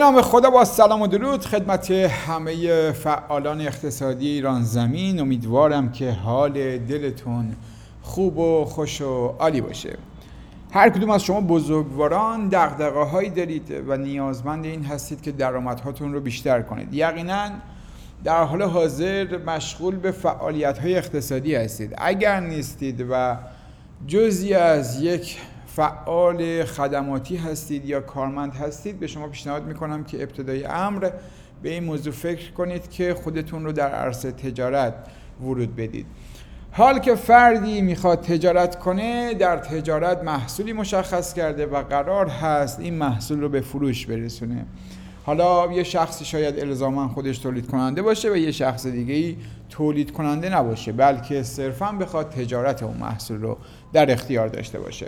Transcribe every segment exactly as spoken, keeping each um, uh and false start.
به نام خدا، با سلام و درود خدمت همه فعالان اقتصادی ایران زمین. امیدوارم که حال دلتون خوب و خوش و عالی باشه. هر کدوم از شما بزرگواران دغدغه‌هایی دارید و نیازمند این هستید که درآمدهاتون رو بیشتر کنید. یقینا در حال حاضر مشغول به فعالیت‌های اقتصادی هستید. اگر نیستید و جزئی از یک فعال خدماتی هستید یا کارمند هستید، به شما پیشنهاد میکنم که ابتدای امر به این موضوع فکر کنید که خودتون رو در عرصه تجارت ورود بدید. حال که فردی میخواد تجارت کنه، در تجارت محصولی مشخص کرده و قرار هست این محصول رو به فروش برسونه. حالا یه شخصی شاید الزاما خودش تولید کننده باشه و یه شخص دیگه‌ای تولید کننده نباشه، بلکه صرفاً بخواد تجارت اون محصول رو در اختیار داشته باشه.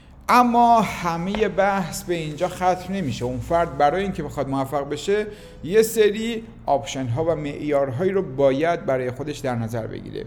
اما همه بحث به اینجا ختم نمیشه. اون فرد برای اینکه بخواد موفق بشه یه سری آپشن ها و معیارهایی رو باید برای خودش در نظر بگیره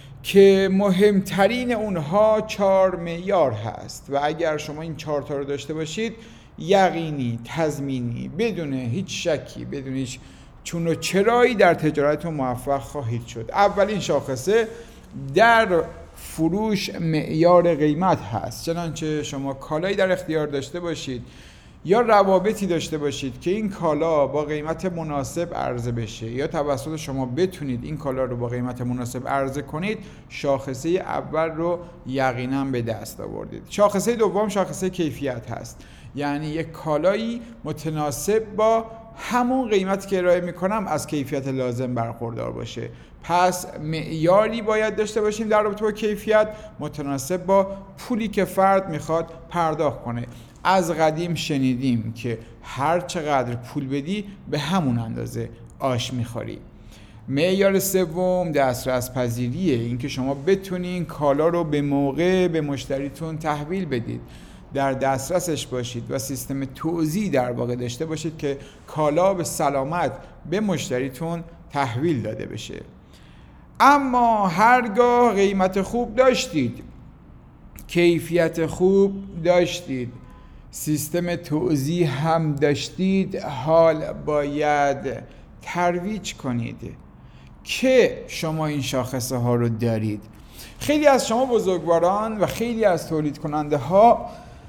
که مهمترین اونها چهار معیار هست و اگر شما این چهار تا رو داشته باشید، یقینی، تضمینی، بدون هیچ شکی، بدون هیچ چون و چرایی در تجارتتون موفق خواهید شد. اولین شاخصه در فروش معیار قیمت هست. چنانچه شما کالایی در اختیار داشته باشید یا روابطی داشته باشید که این کالا با قیمت مناسب عرضه بشه یا توسط شما بتونید این کالا رو با قیمت مناسب عرضه کنید، شاخصه اول رو یقینا به دست آوردید. شاخصه دوم شاخصه کیفیت هست، یعنی یک کالایی متناسب با همون قیمتی که ارائه میکنم از کیفیت لازم برخوردار باشه. پس معیاری باید داشته باشیم در رابطه با کیفیت متناسب با پولی که فرد میخواد پرداخت کنه. از قدیم شنیدیم که هر چقدر پول بدی به همون اندازه آش میخوری. معیار سوم دسترس پذیریه، اینکه شما بتونین کالا رو به موقع به مشتریتون تحویل بدید، در دسترسش باشید و سیستم توزیع در واقع داشته باشید که کالا به سلامت به مشتریتون تحویل داده بشه. اما هرگاه قیمت خوب داشتید، کیفیت خوب داشتید، سیستم توزیع هم داشتید، حال باید ترویج کنید که شما این شاخصه ها رو دارید. خیلی از شما بزرگواران و خیلی از تولید کننده ها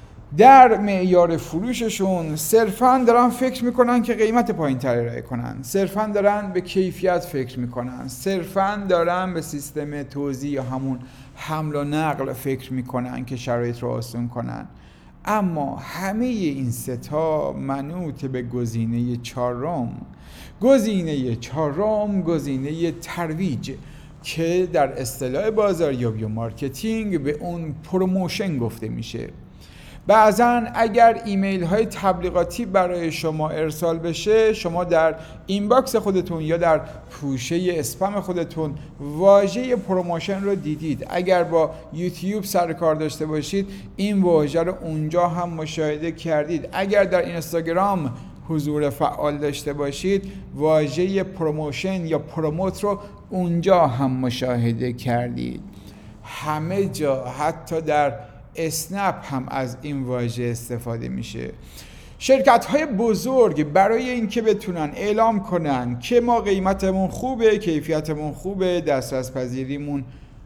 در معیار فروششون صرفاً دارن فکر میکنن که قیمت پایین تر ارائه کنن، صرفاً دارن به کیفیت فکر میکنن، صرفاً دارن به سیستم توزیع یا همون حمل و نقل فکر میکنن که شرایط رو آسون کنن. اما همه این سه تا منوط به گزینه چهارم. گزینه چهارم گزینه ترویج که در اصطلاح بازاریابی و مارکتینگ به اون پروموشن گفته میشه. بعضن اگر ایمیل های تبلیغاتی برای شما ارسال بشه، شما در اینباکس خودتون یا در پوشه اسپم خودتون واژه پروموشن رو دیدید. اگر با یوتیوب سر کار داشته باشید، این واژه رو اونجا هم مشاهده کردید. اگر در اینستاگرام حضور فعال داشته باشید، واژه پروموشن یا پروموت رو اونجا هم مشاهده کردید. همه جا، حتی در اسنپ هم از این واژه استفاده میشه. شرکت‌های بزرگ برای اینکه بتونن اعلام کنن که ما قیمتمون خوبه، کیفیتمون خوبه، دسترس پذیریمون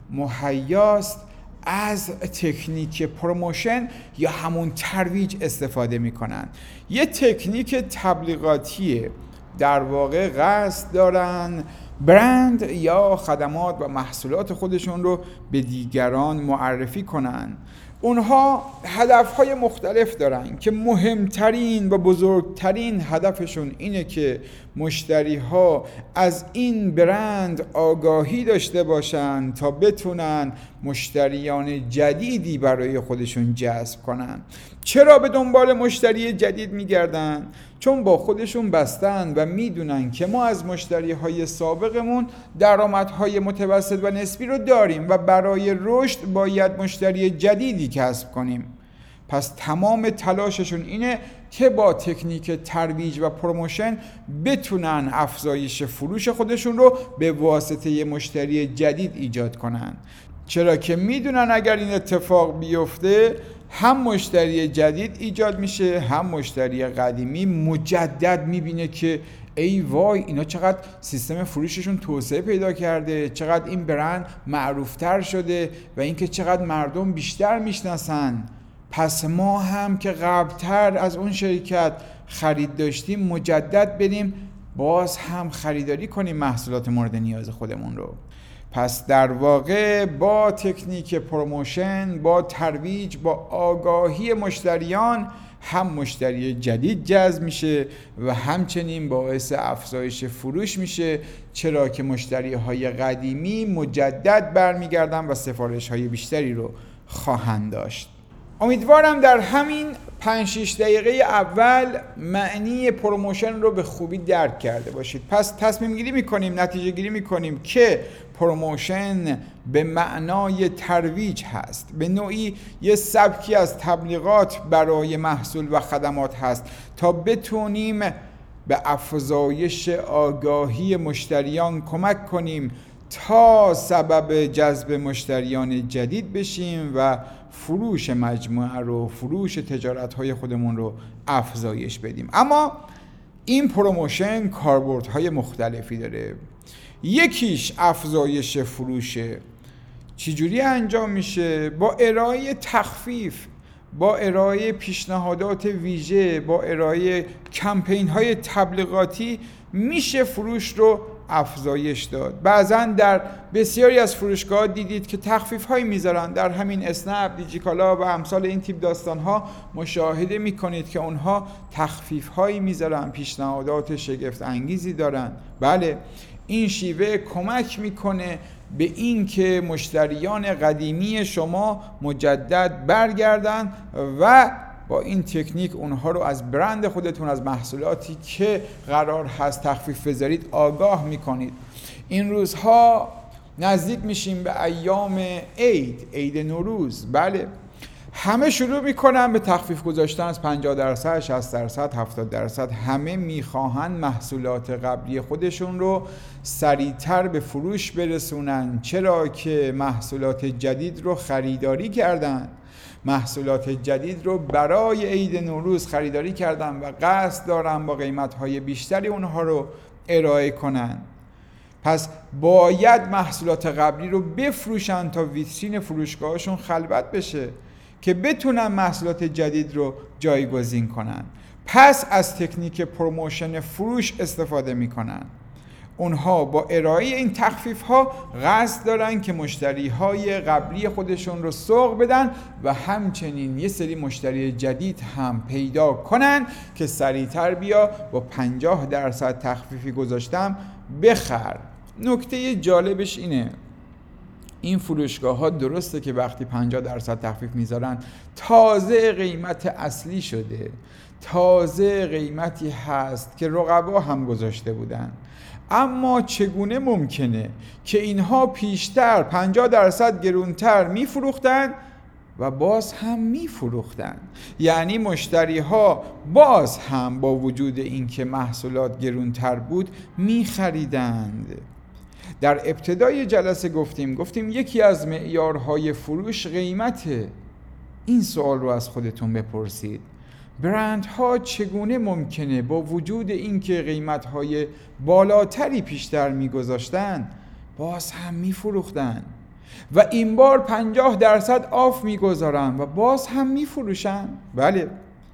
مهیاست، از تکنیک پروموشن یا همون ترویج استفاده میکنن. یه تکنیک تبلیغاتیه، در واقع قصد دارن برند یا خدمات و محصولات خودشون رو به دیگران معرفی کنن. اونها هدفهای مختلف دارن که مهمترین و بزرگترین هدفشون اینه که مشتریها از این برند آگاهی داشته باشن تا بتونن مشتریان جدیدی برای خودشون جذب کنن. چرا به دنبال مشتری جدید میگردن؟ چون با خودشون بستن و میدونن که ما از مشتریهای سابقمون درآمدهای متوسط و نسبی رو داریم و برای رشد باید مشتری جدیدی کسب کنیم. پس تمام تلاششون اینه که با تکنیک ترویج و پروموشن بتونن افزایش فروش خودشون رو به واسطه مشتری جدید ایجاد کنن. چرا که میدونن اگر این اتفاق بیفته هم مشتری جدید ایجاد میشه، هم مشتری قدیمی مجدد میبینه که ای وای اینا چقدر سیستم فروششون توسعه پیدا کرده، چقدر این برند معروفتر شده و اینکه چقدر مردم بیشتر میشناسن، پس ما هم که قبلتر از اون شرکت خرید داشتیم مجدد بریم باز هم خریداری کنیم محصولات مورد نیاز خودمون رو. پس در واقع با تکنیک پروموشن، با ترویج، با آگاهی مشتریان هم مشتری جدید جذب میشه و همچنین باعث افزایش فروش میشه، چرا که مشتری های قدیمی مجدد برمیگردن و سفارش های بیشتری رو خواهند داشت. امیدوارم در همین پنج شش دقیقه اول معنی پروموشن رو به خوبی درک کرده باشید. پس تصمیم گیری میکنیم، نتیجه گیری میکنیم که پروموشن به معنای ترویج هست، به نوعی یه سبکی از تبلیغات برای محصول و خدمات هست تا بتونیم به افزایش آگاهی مشتریان کمک کنیم تا سبب جذب مشتریان جدید بشیم و فروش مجموعه رو، فروش تجارت‌های خودمون رو افزایش بدیم. اما این پروموشن کاربردهای مختلفی داره. یکیش افزایش فروشه. چجوری انجام میشه؟ با ارائه تخفیف، با ارائه پیشنهادات ویژه، با ارائه کمپین‌های تبلیغاتی میشه فروش رو افزایش داد. بعضا در بسیاری از فروشگاه دیدید که تخفیف هایی میذارن، در همین اسنپ، دیجیکالا و امثال این تیپ داستان ها مشاهده میکنید که اونها تخفیف هایی میذارن، پیشنهادات شگفت انگیزی دارن. بله، این شیوه کمک میکنه به این که مشتریان قدیمی شما مجدد برگردن و با این تکنیک اونها رو از برند خودتون، از محصولاتی که قرار هست تخفیف بذارید آگاه میکنید. این روزها نزدیک میشیم به ایام عید، عید نوروز. بله، همه شروع میکنن به تخفیف گذاشتن از پنجاه درصد، شصت درصد، هفتاد درصد. همه میخواهن محصولات قبلی خودشون رو سریعتر به فروش برسونن، چرا که محصولات جدید رو خریداری کردن، محصولات جدید رو برای عید نوروز خریداری کردن و قصد دارن با قیمت‌های بیشتری اونها رو ارائه کنن. پس باید محصولات قبلی رو بفروشن تا ویترین فروشگاهشون خلوت بشه که بتونن محصولات جدید رو جایگزین کنن. پس از تکنیک پروموشن فروش استفاده میکنن. اونها با ارائه این تخفیف ها قصد دارن که مشتری های قبلی خودشون رو سوق بدن و همچنین یه سری مشتری جدید هم پیدا کنن که سریعتر بیا با پنجاه درصد تخفیفی گذاشتم بخر. نکته جالبش اینه، این فروشگاه ها درسته که وقتی پنجاه درصد تخفیف میذارن تازه قیمت اصلی شده، تازه قیمتی هست که رقبا هم گذاشته بودن، اما چگونه ممکنه که اینها پیشتر پنجاه درصد گرونتر میفروختن و باز هم میفروختن؟ یعنی مشتری ها باز هم با وجود اینکه محصولات گرونتر بود میخریدند. در ابتدای جلسه گفتیم گفتیم یکی از معیارهای فروش قیمته. این سوال رو از خودتون بپرسید، برندها چگونه ممکنه با وجود اینکه قیمت‌های بالاتری پیشتر می‌گذاشتن باز هم می‌فروختن و این بار پنجاه درصد آف می‌گذارن و باز هم می‌فروشن؟ بله.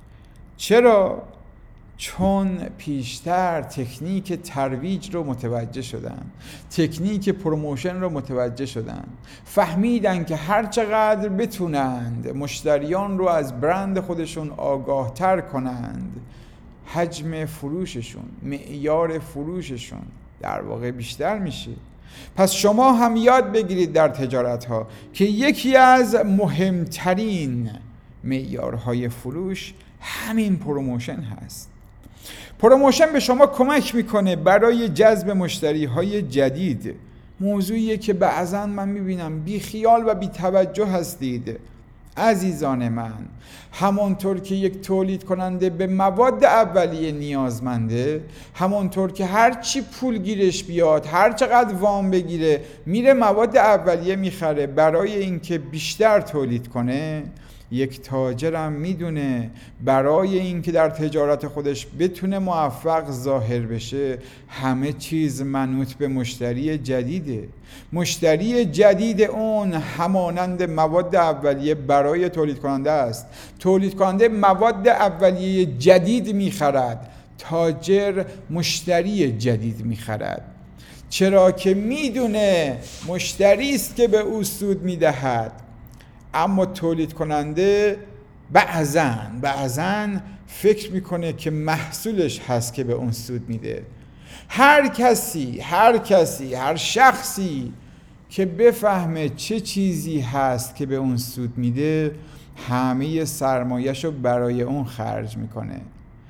چرا؟ چون پیشتر تکنیک ترویج رو متوجه شدن، تکنیک پروموشن رو متوجه شدن، فهمیدن که هر چقدر بتونند مشتریان رو از برند خودشون آگاه تر کنند، حجم فروششون، معیار فروششون در واقع بیشتر میشه. پس شما هم یاد بگیرید در تجارت ها که یکی از مهمترین معیارهای فروش همین پروموشن هست. پروموشن به شما کمک میکنه برای جذب مشتری های جدید. موضوعیه که بعضا من میبینم بی خیال و بی توجه هستید. عزیزان من، همانطور که یک تولید کننده به مواد اولیه نیازمنده، همانطور که هر چی پول گیرش بیاد، هر چقدر وام بگیره، میره مواد اولیه میخره برای اینکه بیشتر تولید کنه، یک تاجرم میدونه برای اینکه در تجارت خودش بتونه موفق ظاهر بشه همه چیز منوط به مشتری جدیده. مشتری جدید اون همانند مواد اولیه برای تولید کننده است. تولید کننده مواد اولیه جدید میخرد، تاجر مشتری جدید میخرد، چرا که میدونه مشتری است که به او سود میدهد. اما تولید کننده بعضاً بعضاً فکر میکنه که محصولش هست که به اون سود میده. هر کسی هر کسی هر شخصی که بفهمه چه چیزی هست که به اون سود میده همه سرمایه‌شو برای اون خرج میکنه.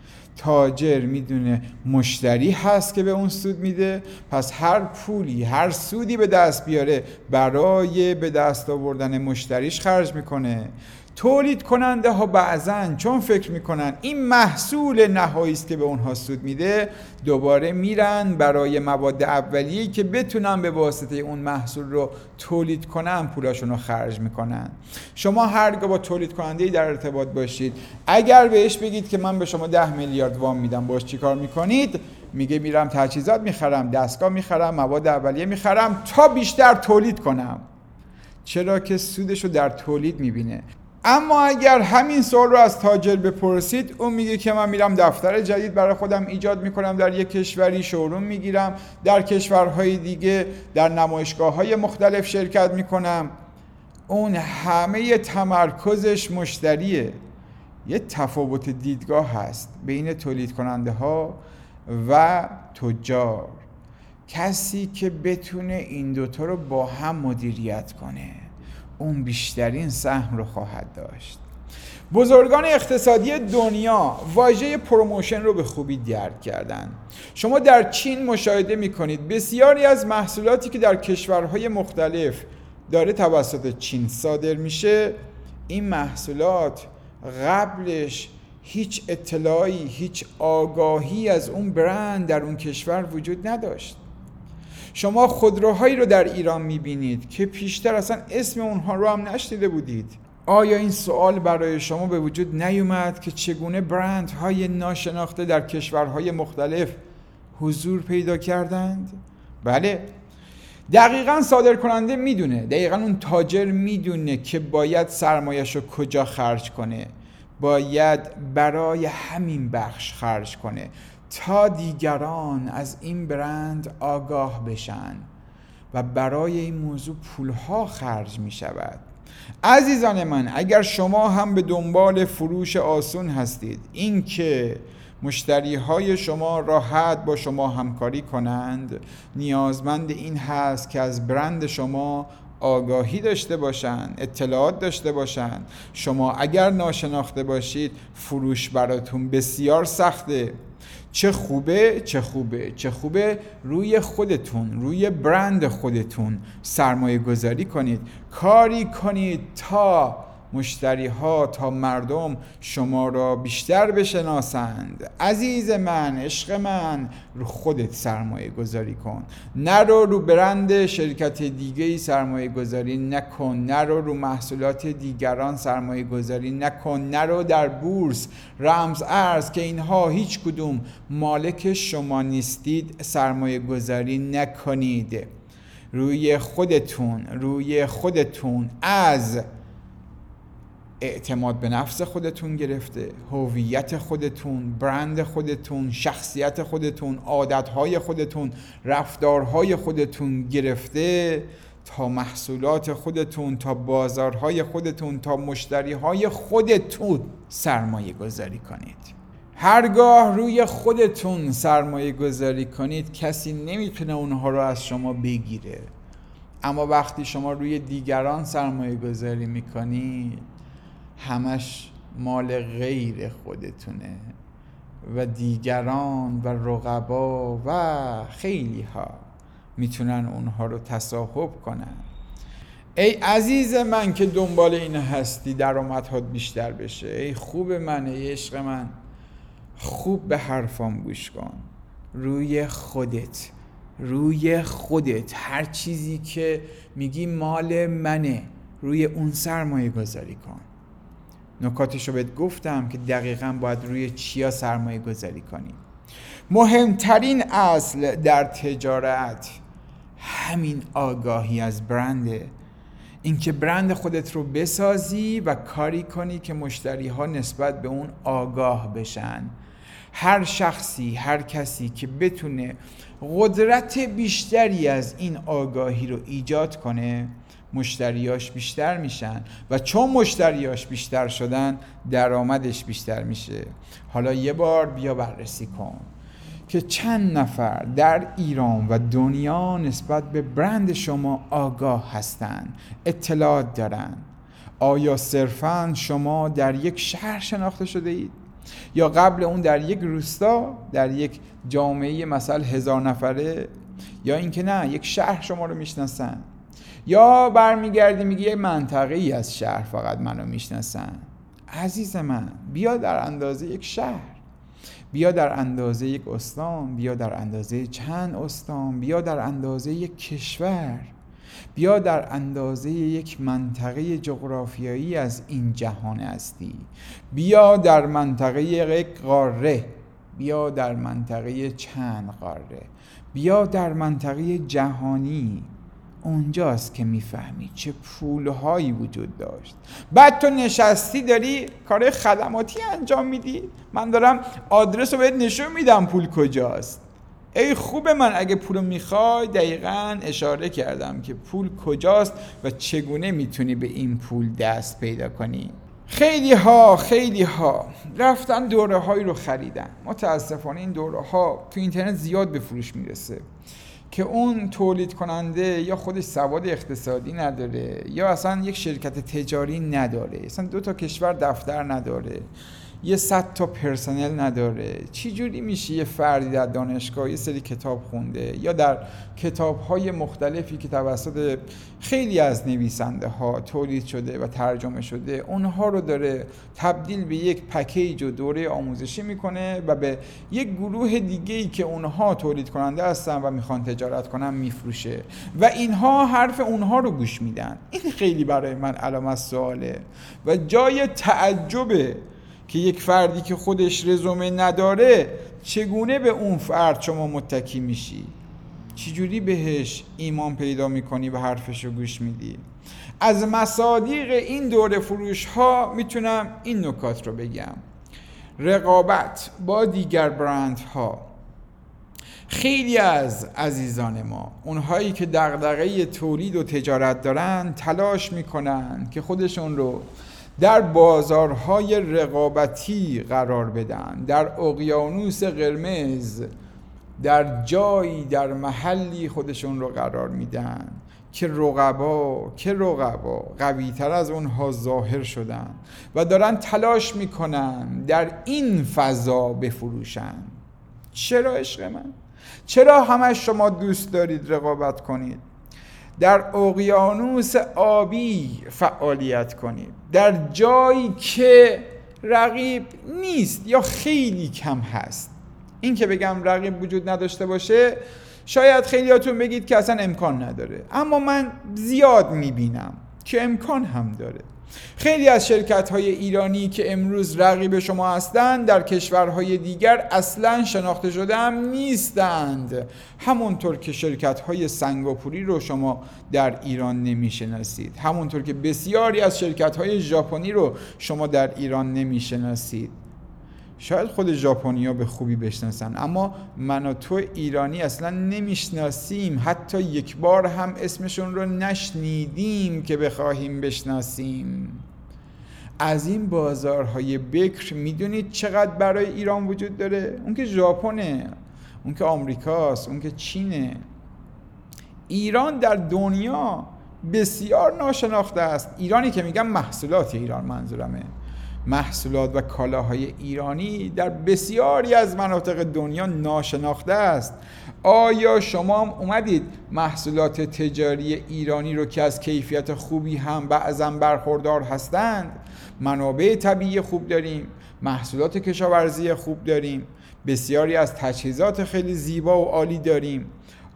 تاجر میدونه مشتری هست که به اون سود میده، پس هر پولی هر سودی به دست بیاره برای به دست آوردن مشتریش خرج میکنه. تولید کننده ها بعضن چون فکر میکنن این محصول نهایی است که به اونها سود میده دوباره میرن برای مواد اولیه‌ای که بتونن به واسطه اون محصول رو تولید کنن پولاشون رو خرج میکنن. شما هرگاه با تولید کننده‌ای در ارتباط باشید اگر بهش بگید که من به شما ده میلیارد وام میدم باش چی کار میکنید؟ میگه میرم تجهیزات میخرم، دستگاه میخرم، مواد اولیه میخرم تا بیشتر تولید کنم، چرا که سودشو در تولید میبینه. اما اگر همین سوال رو از تاجر بپرسید اون میگه که من میرم دفتر جدید برای خودم ایجاد میکنم، در یک کشوری شوروم میگیرم، در کشورهای دیگه در نمایشگاه‌های مختلف شرکت میکنم. اون همه تمرکزش مشتریه. یه تفاوت دیدگاه هست بین تولید کننده ها و تجار. کسی که بتونه این دوتا رو با هم مدیریت کنه اون بیشترین سهم رو خواهد داشت. بزرگان اقتصادی دنیا واژه پروموشن رو به خوبی درک کردن. شما در چین مشاهده میکنید بسیاری از محصولاتی که در کشورهای مختلف داره توسط چین صادر میشه، این محصولات قبلش هیچ اطلاعی هیچ آگاهی از اون برند در اون کشور وجود نداشت. شما خودروهایی رو در ایران میبینید که پیشتر اصلا اسم اونها رو هم نشنیده بودید. آیا این سوال برای شما به وجود نیومد که چگونه برندهای ناشناخته در کشورهای مختلف حضور پیدا کردند؟ بله، دقیقاً صادر کننده میدونه، دقیقاً اون تاجر میدونه که باید سرمایه‌شو کجا خرج کنه، باید برای همین بخش خرج کنه تا دیگران از این برند آگاه بشن و برای این موضوع پولها خرج می شود. عزیزان من، اگر شما هم به دنبال فروش آسون هستید، این که مشتری های شما راحت با شما همکاری کنند، نیازمند این هست که از برند شما آگاهی داشته باشند، اطلاعات داشته باشند. شما اگر ناشناخته باشید فروش براتون بسیار سخته. چه خوبه چه خوبه چه خوبه روی خودتون، روی برند خودتون سرمایه گذاری کنید، کاری کنید تا مشتری ها، تا مردم شما را بیشتر بشناسند. عزیز من، عشق من، رو خودت سرمایه گذاری کن، نرو رو برند شرکت دیگه ای سرمایه گذاری نکن، نرو رو محصولات دیگران سرمایه گذاری نکن، نرو در بورس، رمز ارز که اینها هیچ کدوم مالک شما نیستید سرمایه گذاری نکنید. روی خودتون، روی خودتون از اعتماد به نفس خودتون گرفته، هویت خودتون، برند خودتون، شخصیت خودتون، عادتهای خودتون، رفتارهای خودتون گرفته تا محصولات خودتون، تا بازارهای خودتون، تا مشتریهای خودتون سرمایه گذاری کنید. هرگاه روی خودتون سرمایه گذاری کنید کسی نمیتونه اونها رو از شما بگیره. اما وقتی شما روی دیگران سرمایه گذاری میکنید همش مال غیر خودتونه و دیگران و رقبا و خیلی ها میتونن اونها رو تصاحب کنن. ای عزیز من که دنبال این هستی درآمدها بیشتر بشه، ای خوب من، ای عشق من، خوب به حرفام گوش کن. روی خودت، روی خودت، هر چیزی که میگی مال منه روی اون سرمایه گذاری کن. نکاتش رو بهت گفتم که دقیقاً باید روی چیا سرمایه گذاری کنی. مهمترین اصل در تجارت همین آگاهی از برنده، اینکه برند خودت رو بسازی و کاری کنی که مشتری ها نسبت به اون آگاه بشن. هر شخصی، هر کسی که بتونه قدرت بیشتری از این آگاهی رو ایجاد کنه، مشتریاش بیشتر میشن و چون مشتریاش بیشتر شدن درآمدش بیشتر میشه. حالا یه بار بیا بررسی کن که چند نفر در ایران و دنیا نسبت به برند شما آگاه هستن، اطلاعات دارن. آیا صرفاً شما در یک شهر شناخته شده اید؟ یا قبل اون در یک روستا، در یک جامعه مثلا هزار نفره؟ یا اینکه نه یک شهر شما رو میشناسن؟ یا برمیگردی میگی یه منطقه ای از شهر فقط منو میشناسن؟ عزیز من، بیا در اندازه یک شهر، بیا در اندازه یک استان، بیا در اندازه چند استان، بیا در اندازه یک کشور، بیا در اندازه یک منطقه جغرافیایی از این جهان هستی، بیا در منطقه یک قاره، بیا در منطقه چند قاره، بیا در منطقه جهانی. اونجاست که میفهمی چه پولهایی وجود داشت. بعد تو نشستی داری کار خدماتی انجام میدی، من دارم آدرس رو بهت نشون میدم پول کجاست. ای خوب من، اگه پولو میخوای دقیقاً اشاره کردم که پول کجاست و چگونه میتونی به این پول دست پیدا کنی. خیلی ها خیلی ها رفتن دوره هایی رو خریدن. متاسفانه این دوره ها تو اینترنت زیاد به فروش میرسه که اون تولید کننده یا خودش سواد اقتصادی نداره یا اصلا یک شرکت تجاری نداره، اصلا دو تا کشور دفتر نداره، یه صد تا پرسنل نداره. چی جوری میشه یه فردی در دانشگاه یه سری کتاب خونده یا در کتاب‌های مختلفی که توسط خیلی از نویسنده ها تولید شده و ترجمه شده، اونها رو داره تبدیل به یک پکیج و دوره آموزشی میکنه و به یک گروه دیگه‌ای که اونها تولید کننده هستن و میخوان تجارت کنن میفروشه و اینها حرف اونها رو گوش میدن. این خیلی برای من علامت سواله و جای تعجبه که یک فردی که خودش رزومه نداره چگونه به اون فرد شما متکی میشی؟ چجوری بهش ایمان پیدا میکنی و حرفش رو گوش میدی؟ از مصادیق این دوره فروش ها میتونم این نکات رو بگم. رقابت با دیگر برندها. خیلی از عزیزان ما، اونهایی که دغدغه تولید و تجارت دارن، تلاش میکنن که خودشون رو در بازارهای رقابتی قرار بدن، در اقیانوس قرمز، در جایی در محلی خودشون رو قرار میدن که رقبا که رقبا قوی تر از اونها ظاهر شدن و دارن تلاش میکنن در این فضا بفروشن. چرا عشق من؟ چرا همه شما دوست دارید رقابت کنید؟ در اقیانوس آبی فعالیت کنید، در جایی که رقیب نیست یا خیلی کم هست. این که بگم رقیب وجود نداشته باشه شاید خیلیاتون بگید که اصلا امکان نداره، اما من زیاد میبینم که امکان هم داره. خیلی از شرکت‌های ایرانی که امروز رقیب شما هستند در کشورهای دیگر اصلاً شناخته شده هم نیستند، همونطور که شرکت‌های سنگاپوری رو شما در ایران نمی‌شناسید، همونطور که بسیاری از شرکت‌های ژاپنی رو شما در ایران نمی‌شناسید. شاید خود ژاپنی‌ها به خوبی بشناسن، اما من و تو ایرانی اصلا نمیشناسیم، حتی یک بار هم اسمشون رو نشنیدیم که بخواهیم بشناسیم. از این بازارهای بکر میدونید چقدر برای ایران وجود داره؟ اون که ژاپنه، اون که آمریکاست، اون که چینه. ایران در دنیا بسیار ناشناخته است. ایرانی که میگم محصولات ایران منظورمه، محصولات و کالاهای ایرانی در بسیاری از مناطق دنیا ناشناخته است. آیا شما هم اومدید محصولات تجاری ایرانی رو که از کیفیت خوبی هم بعضا برخوردار هستند، منابع طبیعی خوب داریم، محصولات کشاورزی خوب داریم، بسیاری از تجهیزات خیلی زیبا و عالی داریم،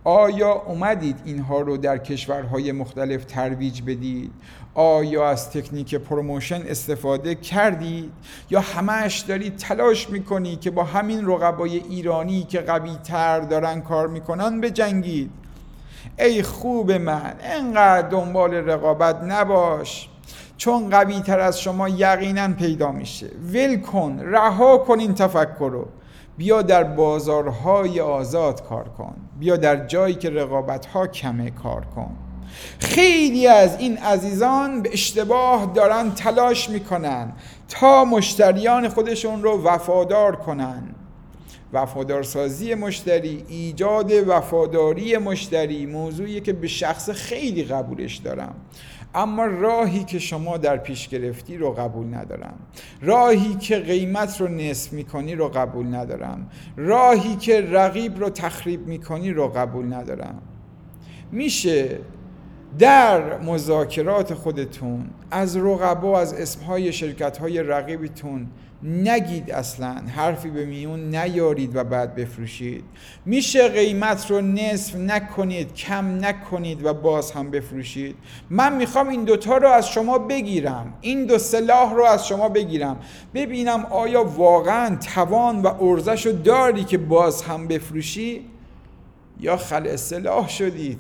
آیا اومدید اینها رو در کشورهای مختلف ترویج بدید؟ آیا از تکنیک پروموشن استفاده کردید؟ یا همش دارید تلاش میکنید که با همین رقبای ایرانی که قوی تر دارن کار میکنن بجنگید؟ ای خوب من، انقدر دنبال رقابت نباش، چون قوی تر از شما یقینا پیدا میشه. ول کن، رها کن این تفکر رو، بیا در بازارهای آزاد کار کن، بیا در جایی که رقابت‌ها کمه کار کن. خیلی از این عزیزان به اشتباه دارن تلاش میکنن تا مشتریان خودشون رو وفادار کنن. وفادارسازی مشتری، ایجاد وفاداری مشتری موضوعیه که به شخص خیلی قبولش دارم، اما راهی که شما در پیش گرفتی رو قبول ندارم، راهی که قیمت رو نصف میکنی رو قبول ندارم، راهی که رقیب رو تخریب میکنی رو قبول ندارم. میشه در مذاکرات خودتون از رقبا، از اسمهای شرکت‌های رقیبتون نگید، اصلا حرفی به میون نیارید و بعد بفروشید. میشه قیمت رو نصف نکنید، کم نکنید و باز هم بفروشید. من میخوام این دوتا رو از شما بگیرم، این دو سلاح رو از شما بگیرم، ببینم آیا واقعا توان و ارزش رو داری که باز هم بفروشی یا خلع سلاح شدید.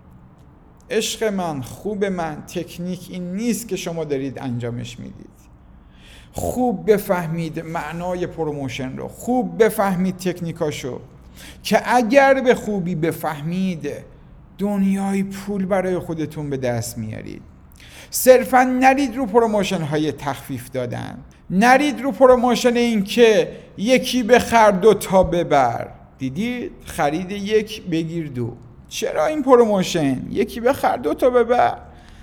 عشق من، خوب من، تکنیک این نیست که شما دارید انجامش میدید. خوب بفهمید معنای پروموشن رو، خوب بفهمید تکنیکاشو، که اگر به خوبی بفهمید دنیای پول برای خودتون به دست میارید. صرفا نرید رو پروموشن های تخفیف دادن، نرید رو پروموشن این که یکی بخر دو تا ببر. دیدید؟ خرید یک بگیر دو. چرا این پروموشن؟ یکی بخر دو تا ببر،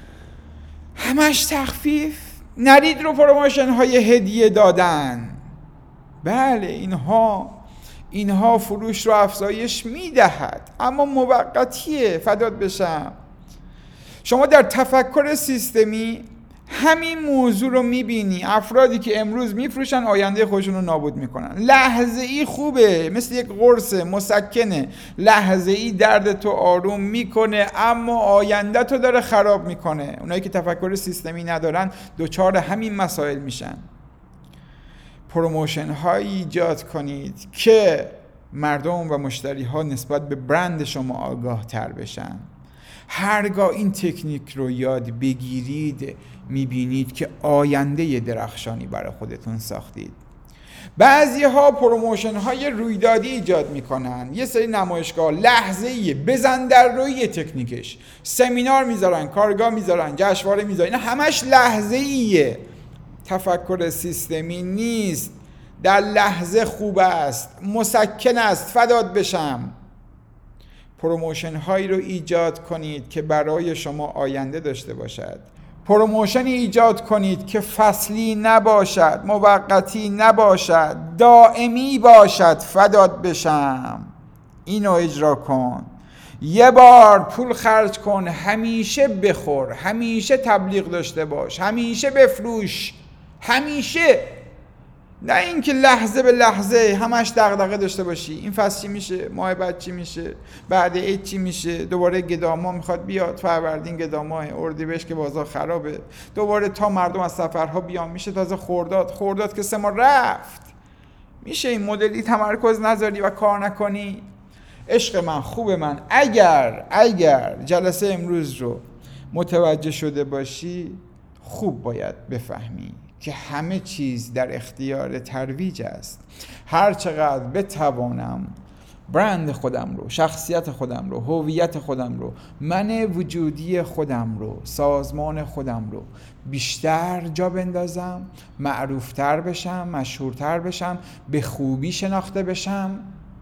همش تخفیف. نرید رو پروموشن های هدیه دادن. بله، اینها اینها فروش رو افزایش میدهد، اما موقتیه. فدات بشم. شما در تفکر سیستمی همین موضوع رو میبینی. افرادی که امروز میفروشن آینده خودشون رو نابود میکنن. لحظه ای خوبه، مثل یک قرص مسکنه، لحظه ای درد تو آروم میکنه، اما آینده تو داره خراب میکنه. اونایی که تفکر سیستمی ندارن دوچار همین مسائل میشن. پروموشن هایی ایجاد کنید که مردم و مشتری ها نسبت به برند شما آگاه تر بشن. هرگاه این تکنیک رو یاد بگیرید میبینید که آینده درخشانی برای خودتون ساختید. بعضی ها پروموشن های رویدادی ایجاد میکنن، یه سری نمایشگاه لحظه‌ایه، بزن در روی تکنیکش، سمینار میذارن، کارگاه میذارن، جشنواره میذارن، همش لحظه‌ایه. تفکر سیستمی نیست. در لحظه خوب است، مسکن است. فدات بشم. پروموشن هایی رو ایجاد کنید که برای شما آینده داشته باشد. پروموشنی ایجاد کنید که فصلی نباشد، موقتی نباشد، دائمی باشد. فدات بشم. اینو اجرا کن. یه بار پول خرج کن، همیشه بخور، همیشه تبلیغ داشته باش، همیشه بفروش، همیشه. نه اینکه لحظه به لحظه همش دغدغه داشته باشی. این فصل چی میشه؟ ماه بعد چی میشه؟ بعد عید چی میشه؟ دوباره گداما میخواد بیاد، فروردین گداماه، اردیبهشت که بازار خرابه، دوباره تا مردم از سفرها بیان میشه، تازه خرداد، خرداد که سه ماه رفت. میشه این مدلی تمرکز نذاری و کار نکنی؟ عشق من، خوب من، اگر اگر جلسه امروز رو متوجه شده باشی، خوب باید بفهمی که همه چیز در اختیار ترویج است. هر چقدر بتوانم برند خودم رو، شخصیت خودم رو، هویت خودم رو، من وجودی خودم رو، سازمان خودم رو بیشتر جا بندازم، معروفتر بشم، مشهورتر بشم، به خوبی شناخته بشم،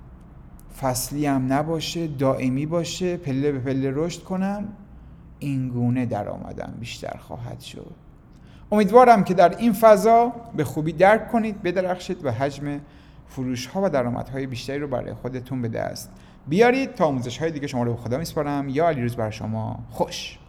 فصلی هم نباشه، دائمی باشه، پله به پله رشد کنم، این گونه درآمدم بیشتر خواهد شد. امیدوارم که در این فضا به خوبی درک کنید، بدرخشید و حجم فروش ها و درآمد های بیشتری رو برای خودتون به دست بیارید. تا آموزش های دیگه شما رو به خدا میسپارم. یا علیروز بر شما خوش.